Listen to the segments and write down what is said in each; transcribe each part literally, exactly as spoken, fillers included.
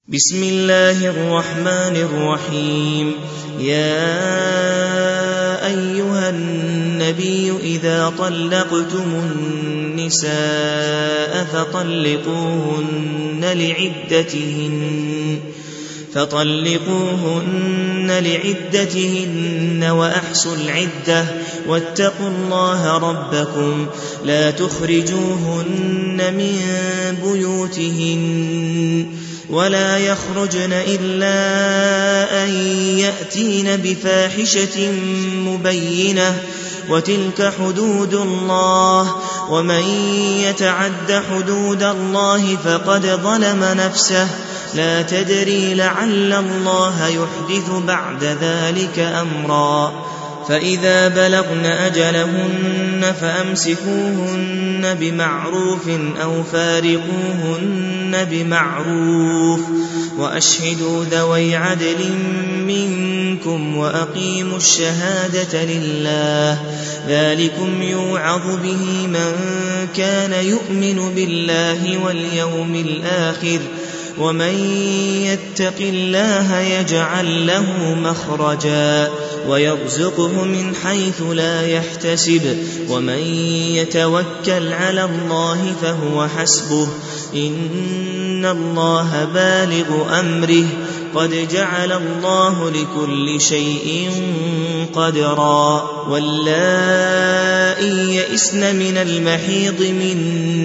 بسم الله الرحمن الرحيم. يا أيها النبي إذا طلقتم النساء فطلقوهن لعدتهن فطلقوهن لعدتهن وأحصوا العدة واتقوا الله ربكم لا تخرجوهن من بيوتهن ولا يخرجن إلا أن يأتين بفاحشة مبينة وتلك حدود الله ومن يتعد حدود الله فقد ظلم نفسه لا تدري لعل الله يحدث بعد ذلك أمرا. فإذا بلغن أجلهن فأمسكوهن بمعروف أو فارقوهن بمعروف وأشهدوا ذوي عدل منكم وأقيموا الشهادة لله ذلكم يوعظ به من كان يؤمن بالله واليوم الآخر ومن يتق الله يجعل له مخرجا ويرزقه من حيث لا يحتسب ومن يتوكل على الله فهو حسبه إن الله بالغ أمره قد جعل الله لكل شيء قدرا. واللائي يئسن من المحيض من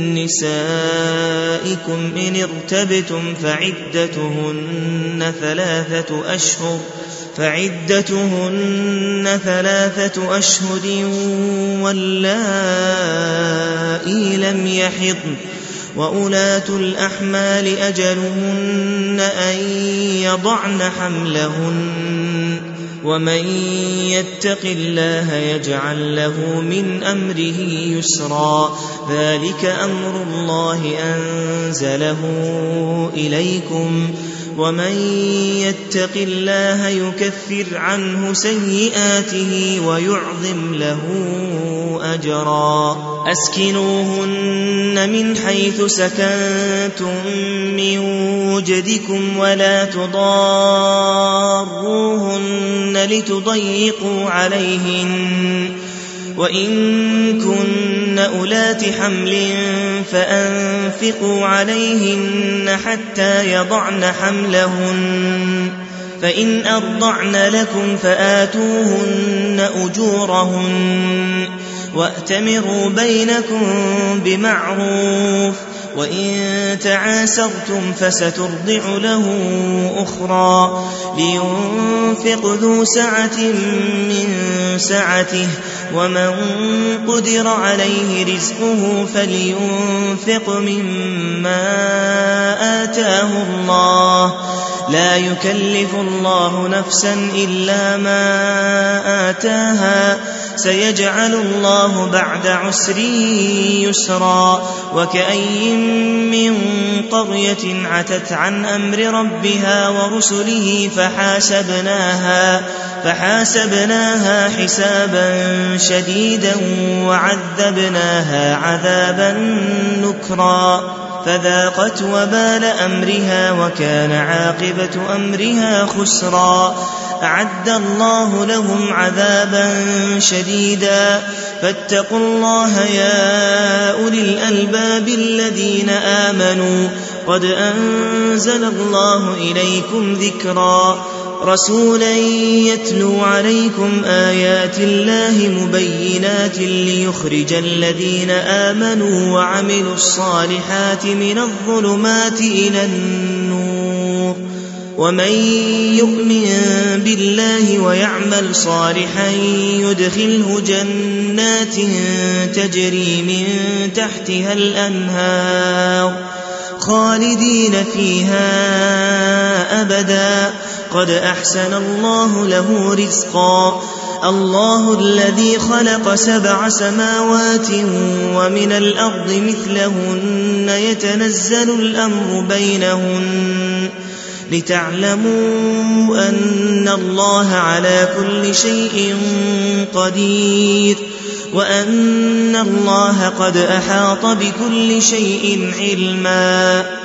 نسائكم إن ارتبتم فعدتهن ثلاثة أشهر فعدتهن ثلاثة أشهر واللائي لم يحضن وأولاة الأحمال أجلهن أن يضعن حملهن ومن يتق الله يجعل له من أمره يسرا ذلك أمر الله أنزله إليكم ومن يتق الله يكفر عنه سيئاته ويعظم له أجرا. أسكنوهن من حيث سكنتم من وجدكم ولا تضاروهن لتضيقوا عليهن وإن كن أولات حمل فأنفقوا عليهن حتى يضعن حملهن فإن أرضعن لكم فآتوهن أجورهن وأتمروا بينكم بمعروف وإن تعاسرتم فسترضع له أخرى لينفق ذو سعة من سعته ومن قدر عليه رزقه فلينفق مما آتاه الله لا يكلف الله نفسا إلا ما آتاها سيجعل الله بعد عسر يسرا. وكأي من قرية عتت عن أمر ربها ورسله فحاسبناها فحاسبناها حسابا شديدا وعذبناها عذابا نكرا فذاقت وبال أمرها وكان عاقبة أمرها خسرا. أعد الله لهم عذابا شديدا فاتقوا الله يا أولي الألباب الذين آمنوا قد أنزل الله إليكم ذكرا رسولا يتلو عليكم آيات الله مبينات ليخرج الذين آمنوا وعملوا الصالحات من الظلمات إلى النور ومن يؤمن بالله ويعمل صالحا يدخله جنات تجري من تحتها الأنهار خالدين فيها أبدا قد أحسن الله له رزقا. الله الذي خلق سبع سماوات ومن الأرض مثلهن يتنزل الأمر بينهن لتعلموا أن الله على كل شيء قدير وأن الله قد أحاط بكل شيء علما.